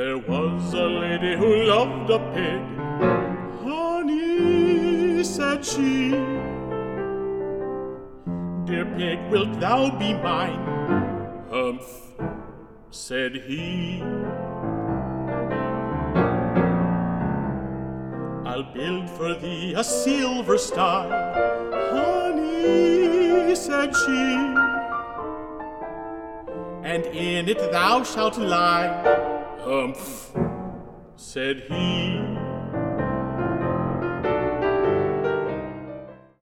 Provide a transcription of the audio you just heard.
There was a lady who loved a pig. Honey, said she, dear pig, wilt thou be mine? Humph, said he. I'll build for thee a silver sty. Honey, said she, and in it thou shalt lie. Humph, said he.